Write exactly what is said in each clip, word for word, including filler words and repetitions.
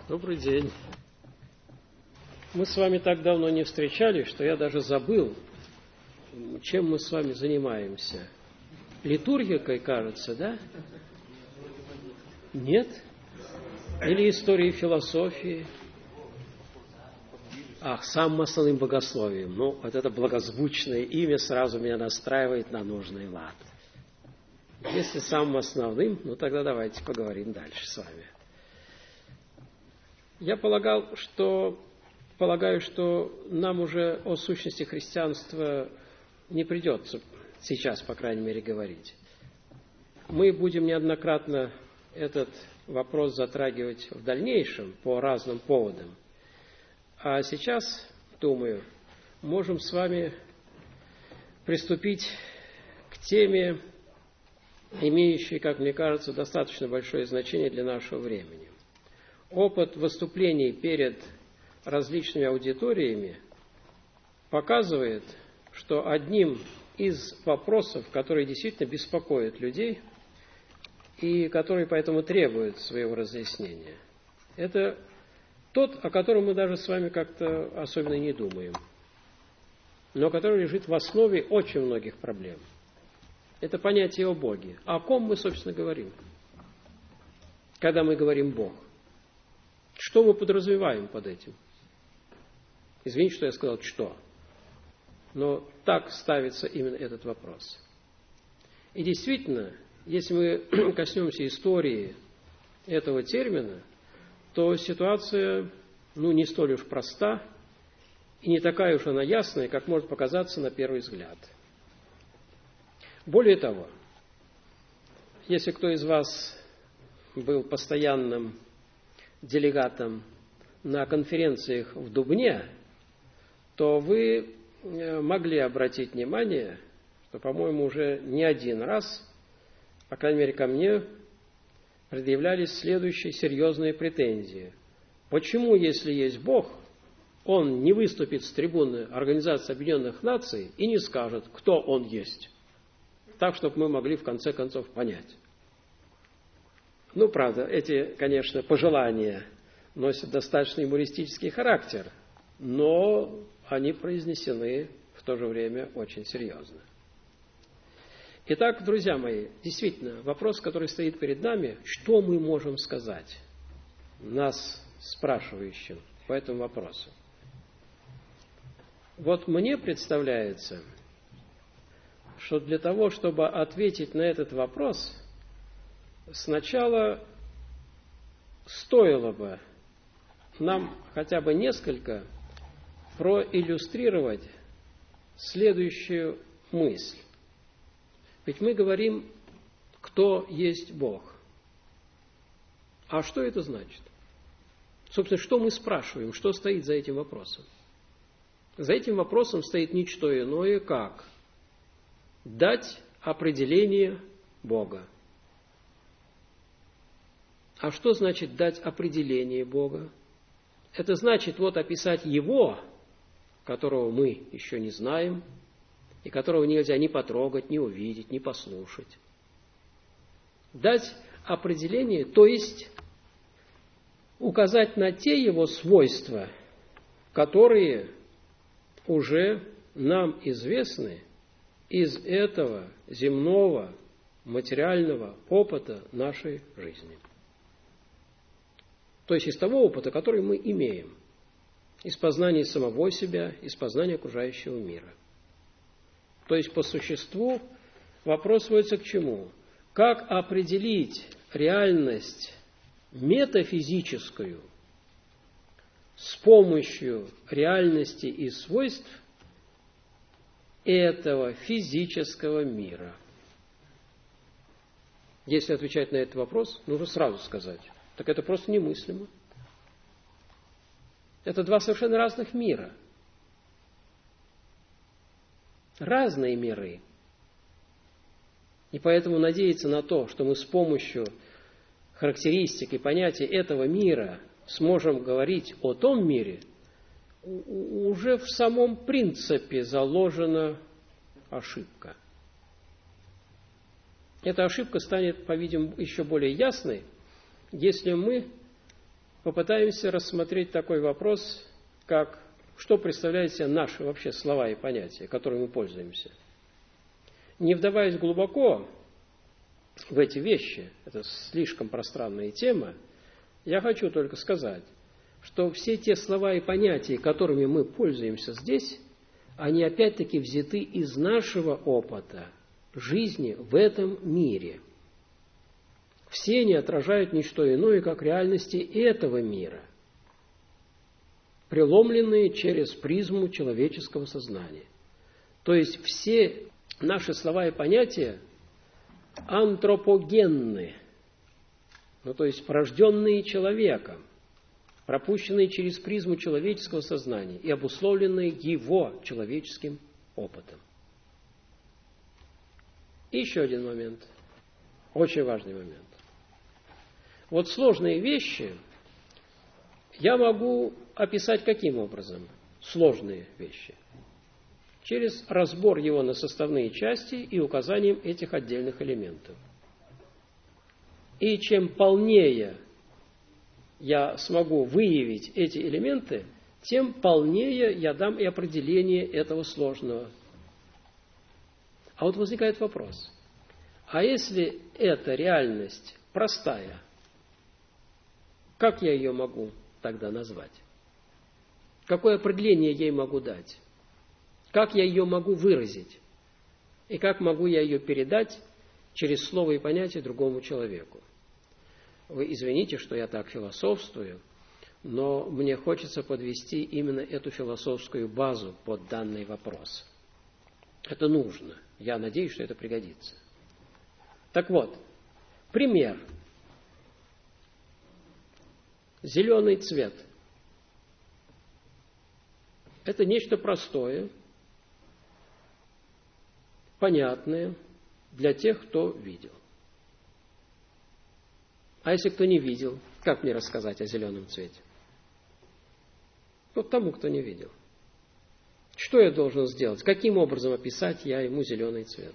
Добрый день. Мы с вами так давно не встречались, что я даже забыл, чем мы с вами занимаемся. Литургикой, кажется, да? Нет? Или историей философии? Ах, самым основным богословием. Ну, вот это благозвучное имя сразу меня настраивает на нужный лад. Если самым основным, ну тогда давайте поговорим дальше с вами. Я полагал, что, полагаю, что нам уже о сущности христианства не придется сейчас, по крайней мере, говорить. Мы будем неоднократно этот вопрос затрагивать в дальнейшем по разным поводам. А сейчас, думаю, можем с вами приступить к теме, имеющей, как мне кажется, достаточно большое значение для нашего времени. Опыт выступлений перед различными аудиториями показывает, что одним из вопросов, которые действительно беспокоят людей и которые поэтому требуют своего разъяснения, это тот, о котором мы даже с вами как-то особенно не думаем, но который лежит в основе очень многих проблем. Это понятие о Боге. О ком мы, собственно, говорим, когда мы говорим «Бог»? Что мы подразумеваем под этим? Извините, что я сказал «что». Но так ставится именно этот вопрос. И действительно, если мы коснемся истории этого термина, то ситуация, ну, не столь уж проста и не такая уж она ясная, как может показаться на первый взгляд. Более того, если кто из вас был постоянным делегатом на конференциях в Дубне, то вы могли обратить внимание, что, по-моему, уже не один раз, по крайней мере, ко мне, предъявлялись следующие серьезные претензии. Почему, если есть Бог, Он не выступит с трибуны Организации Объединенных Наций и не скажет, кто Он есть? Так, чтобы мы могли в конце концов понять. Ну, правда, эти, конечно, пожелания носят достаточно юмористический характер, но они произнесены в то же время очень серьезно. Итак, друзья мои, действительно, вопрос, который стоит перед нами, что мы можем сказать нас спрашивающим по этому вопросу? Вот мне представляется, что для того, чтобы ответить на этот вопрос, сначала стоило бы нам хотя бы несколько проиллюстрировать следующую мысль. Ведь мы говорим, кто есть Бог. А что это значит? Собственно, что мы спрашиваем, что стоит за этим вопросом? За этим вопросом стоит не что иное, как дать определение Бога. А что значит дать определение Бога? Это значит вот описать Его, которого мы еще не знаем, и которого нельзя ни потрогать, ни увидеть, ни послушать. Дать определение, то есть указать на те Его свойства, которые уже нам известны из этого земного материального опыта нашей жизни. То есть из того опыта, который мы имеем, из познания самого себя, из познания окружающего мира. То есть по существу вопрос сводится к чему? Как определить реальность метафизическую с помощью реальности и свойств этого физического мира? Если отвечать на этот вопрос, нужно сразу сказать, так это просто немыслимо. Это два совершенно разных мира. Разные миры. И поэтому надеяться на то, что мы с помощью характеристик и понятий этого мира сможем говорить о том мире, уже в самом принципе заложена ошибка. Эта ошибка станет, по-видимому, еще более ясной, если мы попытаемся рассмотреть такой вопрос, как что представляют себе наши вообще слова и понятия, которыми мы пользуемся. Не вдаваясь глубоко в эти вещи, это слишком пространная тема, я хочу только сказать, что все те слова и понятия, которыми мы пользуемся здесь, они опять-таки взяты из нашего опыта жизни в этом мире. Все они отражают не что иное, как реальности этого мира, преломленные через призму человеческого сознания. То есть все наши слова и понятия антропогенны, ну, то есть порожденные человеком, пропущенные через призму человеческого сознания и обусловленные его человеческим опытом. И еще один момент, очень важный момент. Вот сложные вещи я могу описать каким образом? Сложные вещи. Через разбор его на составные части и указанием этих отдельных элементов. И чем полнее я смогу выявить эти элементы, тем полнее я дам и определение этого сложного. А вот возникает вопрос. А если эта реальность простая, как я ее могу тогда назвать? Какое определение я ей могу дать? Как я ее могу выразить? И как могу я ее передать через слово и понятие другому человеку? Вы извините, что я так философствую, но мне хочется подвести именно эту философскую базу под данный вопрос. Это нужно. Я надеюсь, что это пригодится. Так вот, пример. Зеленый цвет. Это нечто простое, понятное для тех, кто видел. А если кто не видел, как мне рассказать о зеленом цвете? Вот тому, кто не видел. Что я должен сделать? Каким образом описать я ему зеленый цвет?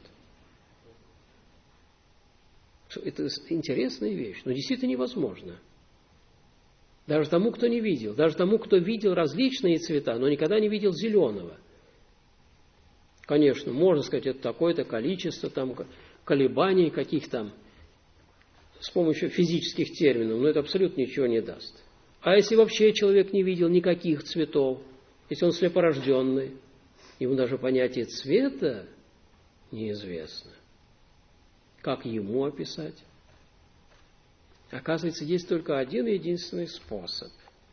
Это интересная вещь, но действительно невозможно. Даже тому, кто не видел. Даже тому, кто видел различные цвета, но никогда не видел зеленого. Конечно, можно сказать, это такое-то количество там, колебаний каких-то с помощью физических терминов, но это абсолютно ничего не даст. А если вообще человек не видел никаких цветов, если он слепорожденный, ему даже понятие цвета неизвестно. Как ему описать? Оказывается, есть только один единственный способ.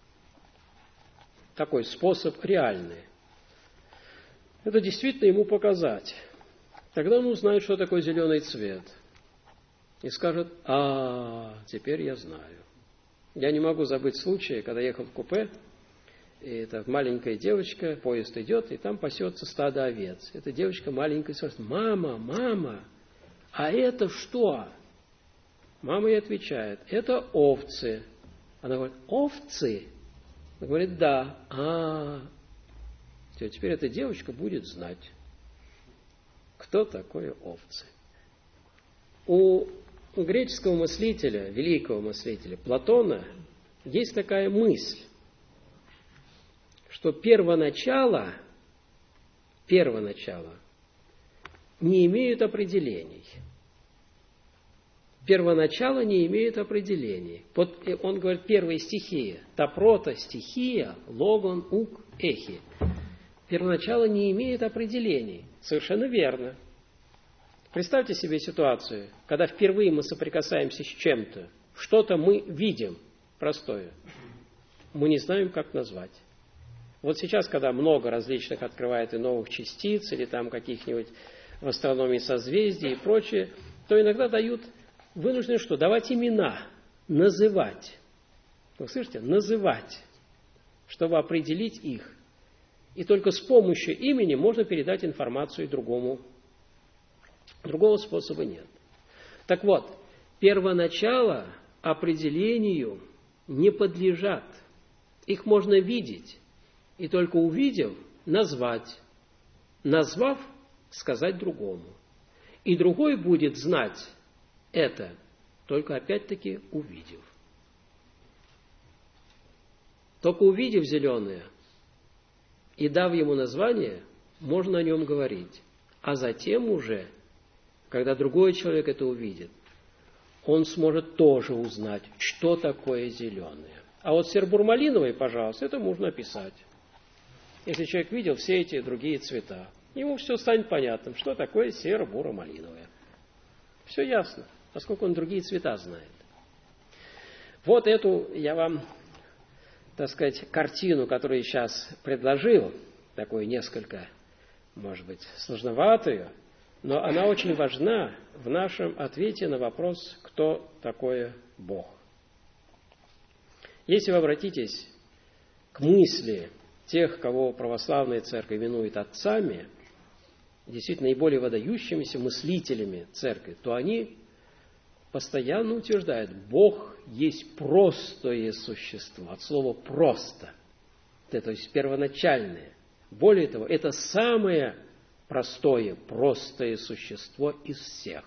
Такой способ реальный. Это действительно ему показать. Тогда он узнает, что такое зеленый цвет. И скажет: а, теперь я знаю. Я не могу забыть случая, когда ехал в купе, и эта маленькая девочка, поезд идет, и там пасется стадо овец. Эта девочка маленькая спрашивает: мама, мама, а это что? Мама ей отвечает: это овцы. Она говорит: овцы? Она говорит: да. А, теперь эта девочка будет знать, кто такое овцы. У греческого мыслителя, великого мыслителя Платона, есть такая мысль, что первоначало, первоначало не имеют определений. Первоначало не имеют определений. Вот он говорит, первая стихия. Та прото стихия, логон, ук, эхи. Первоначало не имеет определений. Совершенно верно. Представьте себе ситуацию, когда впервые мы соприкасаемся с чем-то, что-то мы видим простое, мы не знаем, как назвать. Вот сейчас, когда много различных открывает и новых частиц, или там каких-нибудь в астрономии созвездий и прочее, то иногда дают, вынуждены что? Давать имена, называть. Вы слышите? Называть, чтобы определить их. И только с помощью имени можно передать информацию другому. Другого способа нет. Так вот, первоначало определению не подлежат. Их можно видеть, и только увидев, назвать. Назвав, сказать другому. И другой будет знать это, только опять-таки увидев. Только увидев зеленое и дав ему название, можно о нем говорить. А затем уже, когда другой человек это увидит, он сможет тоже узнать, что такое зеленое. А вот сербур-малиновый, пожалуйста, это можно описать. Если человек видел все эти другие цвета, ему все станет понятным, что такое серо-буро-малиновое. Все ясно, поскольку он другие цвета знает. Вот эту я вам, так сказать, картину, которую я сейчас предложил, такую несколько, может быть, сложноватую, но она очень важна в нашем ответе на вопрос, кто такой Бог. Если вы обратитесь к мысли тех, кого православная церковь именует отцами, действительно наиболее выдающимися мыслителями церкви, то они постоянно утверждают, Бог есть простое существо, от слова «просто», то есть первоначальное. Более того, это самое простое, простое существо из всех.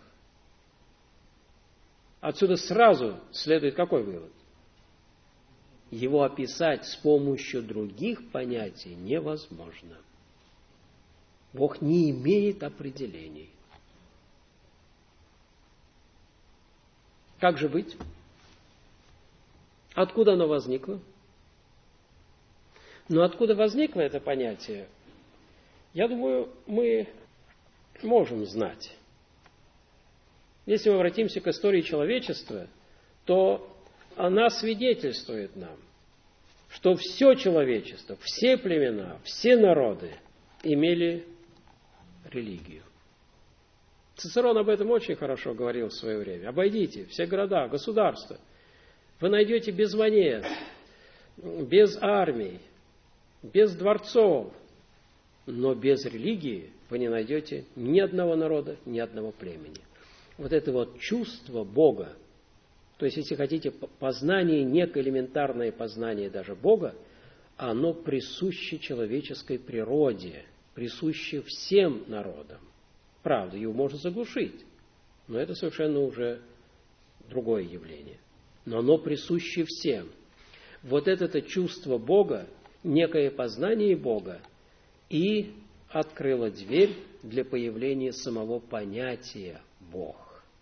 Отсюда сразу следует какой вывод? Его описать с помощью других понятий невозможно. Бог не имеет определений. Как же быть? Откуда оно возникло? Но откуда возникло это понятие, я думаю, мы можем знать. Если мы обратимся к истории человечества, то она свидетельствует нам, что все человечество, все племена, все народы имели религию. Цицерон об этом очень хорошо говорил в свое время. Обойдите все города, государства. Вы найдете без монет, без армий, без дворцов, но без религии вы не найдете ни одного народа, ни одного племени. Вот это вот чувство Бога, то есть, если хотите, познание, некое элементарное познание даже Бога, оно присуще человеческой природе, присуще всем народам. Правда, его можно заглушить, но это совершенно уже другое явление. Но оно присуще всем. Вот это чувство Бога, некое познание Бога, и открыло дверь для появления самого понятия Бог.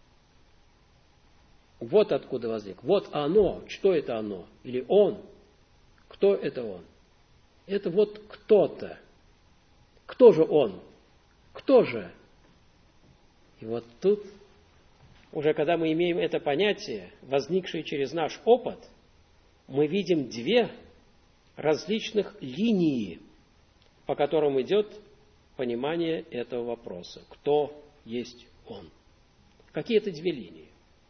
Вот откуда возник. Вот оно. Что это оно? Или он? Кто это он? Это вот кто-то. Кто же он? Кто же? И вот тут, уже когда мы имеем это понятие, возникшее через наш опыт, мы видим две различных линии, по которым идет понимание этого вопроса. Кто есть он? Какие это две линии?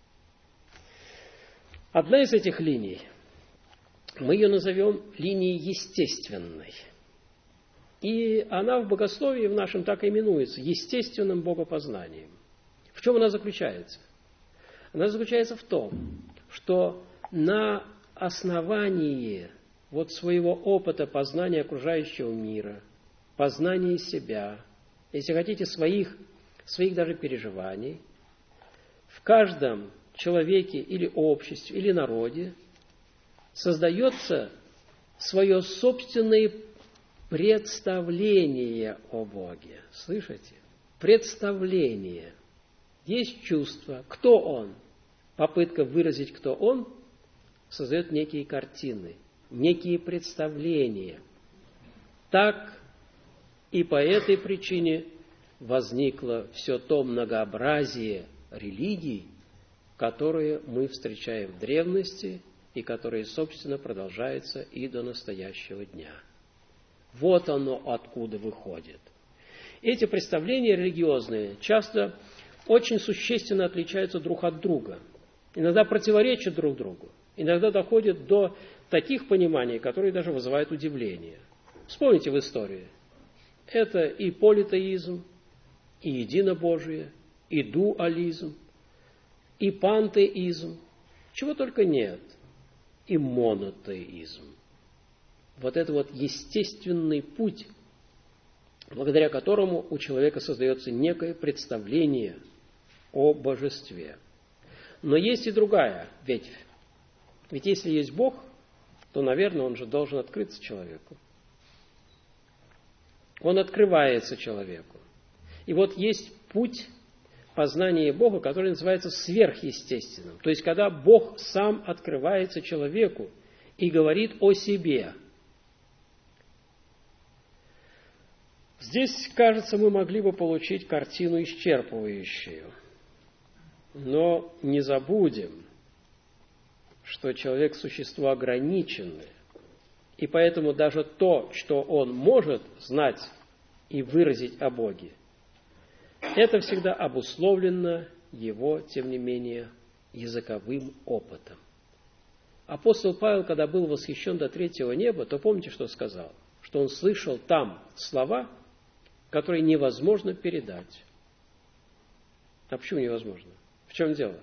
Одна из этих линий, мы ее назовем линией естественной. И она в богословии в нашем так и именуется естественным богопознанием. В чем она заключается? Она заключается в том, что на основании вот своего опыта познания окружающего мира, познания себя, если хотите, своих, своих даже переживаний, в каждом человеке или обществе, или народе создается свое собственное представление о Боге. Слышите? Представление. Есть чувство. Кто Он? Попытка выразить, кто Он, создает некие картины, некие представления. Так и по этой причине возникло все то многообразие религий, которые мы встречаем в древности и которые, собственно, продолжаются и до настоящего дня. Вот оно откуда выходит. Эти представления религиозные часто очень существенно отличаются друг от друга, иногда противоречат друг другу, иногда доходят до таких пониманий, которые даже вызывают удивление. Вспомните в истории. Это и политеизм, и единобожие, и дуализм, и пантеизм, чего только нет, и монотеизм. Вот это вот естественный путь, благодаря которому у человека создается некое представление о божестве. Но есть и другая ветвь. Ведь если есть Бог, то, наверное, он же должен открыться человеку. Он открывается человеку. И вот есть путь познания Бога, который называется сверхъестественным. То есть, когда Бог сам открывается человеку и говорит о себе. Здесь, кажется, мы могли бы получить картину исчерпывающую. Но не забудем, что человек – существо ограниченное. И поэтому даже то, что он может знать и выразить о Боге, это всегда обусловлено его, тем не менее, языковым опытом. Апостол Павел, когда был восхищен до третьего неба, то помните, что сказал? Что он слышал там слова, которые невозможно передать. А почему невозможно? В чем дело?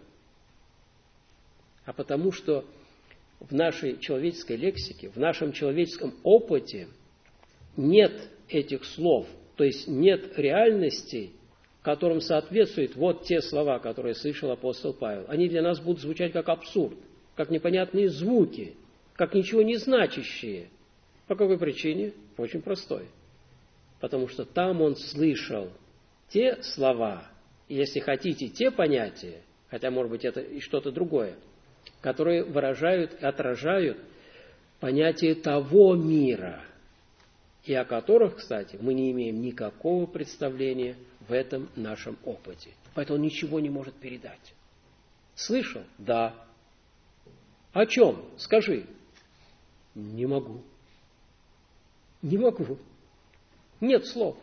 А потому что в нашей человеческой лексике, в нашем человеческом опыте нет этих слов, то есть нет реальностей, которым соответствуют вот те слова, которые слышал апостол Павел. Они для нас будут звучать как абсурд, как непонятные звуки, как ничего не значащие. По какой причине? Очень простой. Потому что там он слышал те слова, если хотите, те понятия, хотя, может быть, это и что-то другое, которые выражают и отражают понятие того мира, и о которых, кстати, мы не имеем никакого представления в этом нашем опыте. Поэтому он ничего не может передать. Слышал? Да. О чем? Скажи. Не могу. Не могу. Нет слов.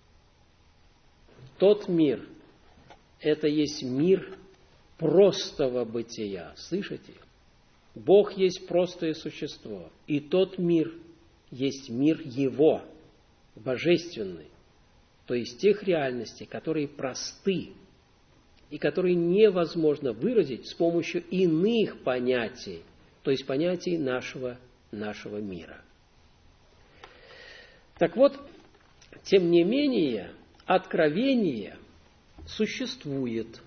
Тот мир, это есть мир простого бытия. Слышите? Бог есть простое существо. И тот мир есть мир Его, божественный. То есть тех реальностей, которые просты и которые невозможно выразить с помощью иных понятий, то есть понятий нашего, нашего мира. Так вот, тем не менее, откровение существует.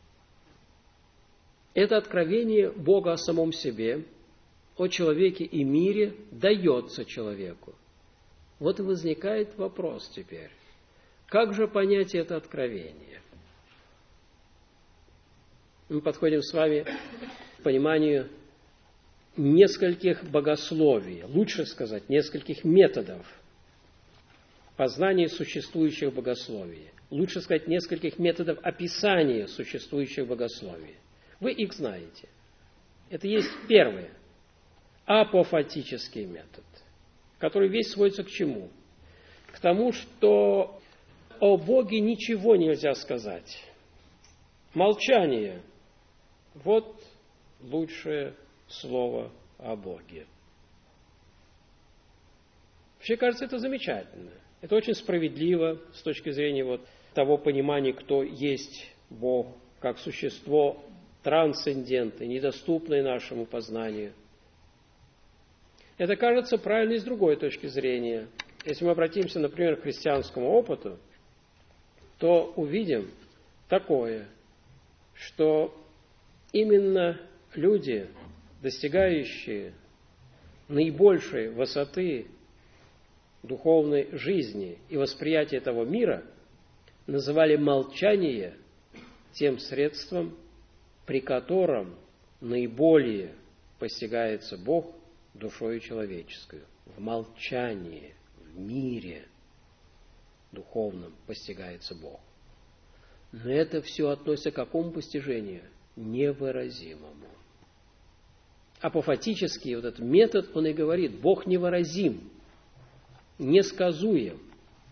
Это откровение Бога о самом себе, о человеке и мире дается человеку. Вот и возникает вопрос теперь. Как же понять это откровение? Мы подходим с вами к пониманию нескольких богословий, лучше сказать, нескольких методов познания существующих богословий. Лучше сказать, нескольких методов описания существующих богословий. Вы их знаете. Это есть первое. Апофатический метод, который весь сводится к чему? К тому, что о Боге ничего нельзя сказать. Молчание. Вот лучшее слово о Боге. Вообще, кажется, это замечательно. Это очень справедливо с точки зрения вот того понимания, кто есть Бог, как существо трансцендентное, недоступное нашему познанию. Это кажется правильно и с другой точки зрения. Если мы обратимся, например, к христианскому опыту, то увидим такое, что именно люди, достигающие наибольшей высоты духовной жизни и восприятия того мира, называли молчание тем средством, при котором наиболее постигается Бог душою человеческую. В молчании, в мире духовном постигается Бог. Но это все относится к какому постижению? Невыразимому. Апофатический вот этот метод, он и говорит, Бог невыразим, несказуем.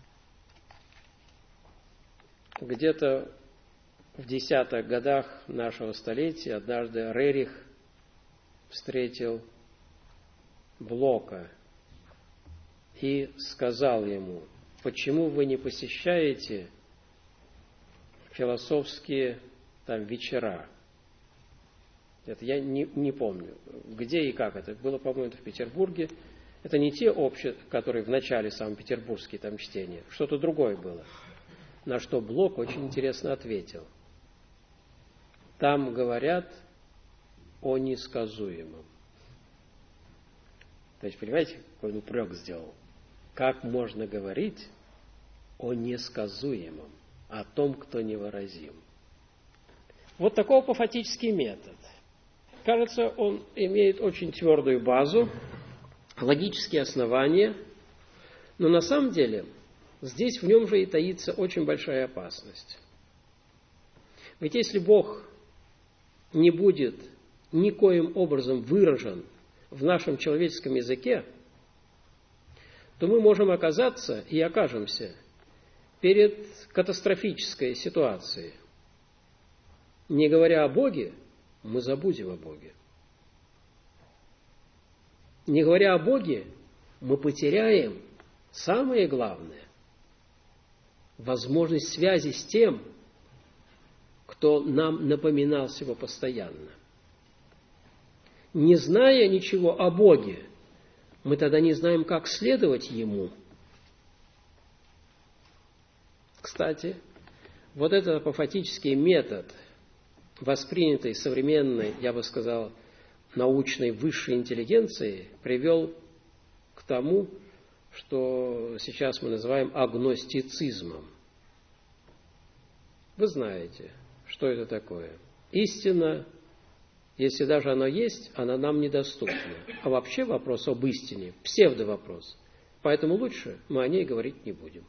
Где-то в десятых годах нашего столетия однажды Рерих встретил Блока и сказал ему, почему вы не посещаете философские там вечера? Это я не, не помню, где и как это. Было, по-моему, в Петербурге. Это не те общие, которые в начале Санкт-Петербургские там чтения. Что-то другое было. На что Блок очень интересно ответил. Там говорят о несказуемом. То есть, понимаете, какой он упрек сделал? Как можно говорить о несказуемом, о том, кто невыразим? Вот такой апофатический метод. Кажется, он имеет очень твердую базу, логические основания, но на самом деле здесь в нем же и таится очень большая опасность. Ведь если Бог не будет никоим образом выражен в нашем человеческом языке, то мы можем оказаться и окажемся перед катастрофической ситуацией. Не говоря о Боге, мы забудем о Боге. Не говоря о Боге, мы потеряем самое главное – возможность связи с тем, кто нам напоминался его постоянно. Не зная ничего о Боге, мы тогда не знаем, как следовать Ему. Кстати, вот этот апофатический метод, воспринятый современной, я бы сказал, научной высшей интеллигенцией, привел к тому, что сейчас мы называем агностицизмом. Вы знаете, что это такое. Истина, если даже она есть, она нам недоступна. А вообще вопрос об истине – псевдовопрос. Поэтому лучше мы о ней говорить не будем.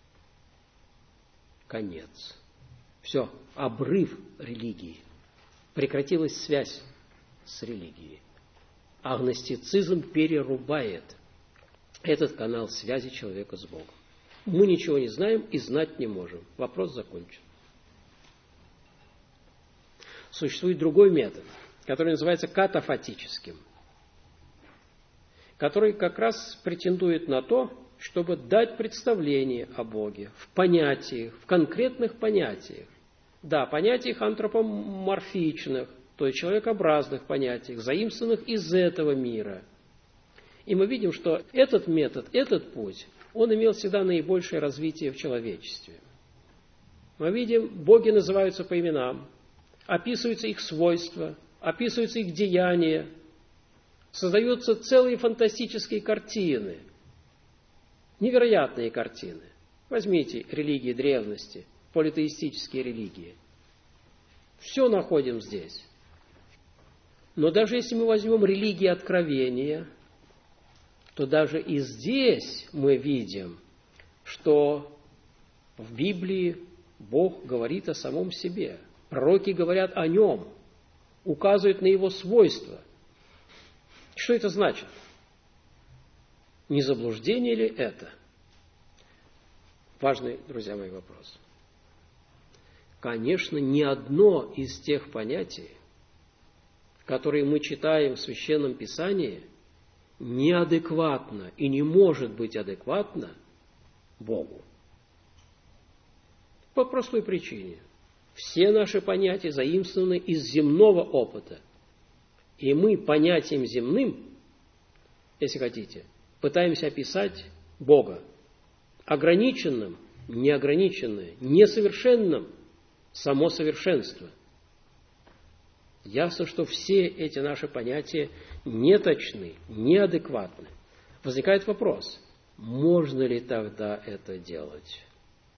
Конец. Все, обрыв религии. Прекратилась связь с религией. Агностицизм перерубает этот канал связи человека с Богом. Мы ничего не знаем и знать не можем. Вопрос закончен. Существует другой метод, который называется катафатическим, который как раз претендует на то, чтобы дать представление о Боге в понятиях, в конкретных понятиях. Да, понятиях антропоморфичных, то есть человекообразных понятиях, заимствованных из этого мира. И мы видим, что этот метод, этот путь, он имел всегда наибольшее развитие в человечестве. Мы видим, боги называются по именам, описываются их свойства, описываются их деяния, создаются целые фантастические картины, невероятные картины. Возьмите религии древности, политеистические религии. Все находим здесь. Но даже если мы возьмем религии откровения, то даже и здесь мы видим, что в Библии Бог говорит о самом себе. Пророки говорят о Нем, указывают на Его свойства. Что это значит? Не заблуждение ли это? Важный, друзья мои, вопрос. Конечно, ни одно из тех понятий, которые мы читаем в Священном Писании, неадекватно и не может быть адекватно Богу. По простой причине. Все наши понятия заимствованы из земного опыта. И мы понятием земным, если хотите, пытаемся описать Бога. Ограниченным, неограниченное, несовершенным, само совершенство. Ясно, что все эти наши понятия неточны, неадекватны. Возникает вопрос, можно ли тогда это делать?